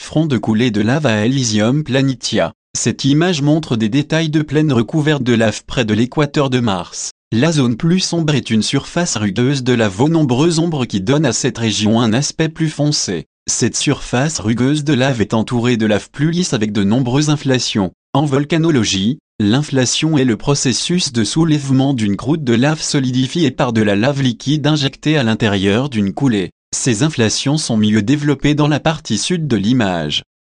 front de coulée de lave à Elysium Planitia. Cette image montre des détails de plaine recouverte de lave près de l'équateur de Mars. La zone plus sombre est une surface rugueuse de lave aux nombreuses ombres qui donnent à cette région un aspect plus foncé. Cette surface rugueuse de lave est entourée de lave plus lisse avec de nombreuses inflations. En volcanologie, l'inflation est le processus de soulèvement d'une croûte de lave solidifiée par de la lave liquide injectée à l'intérieur d'une coulée. Ces inflations sont mieux développées dans la partie sud de l'image.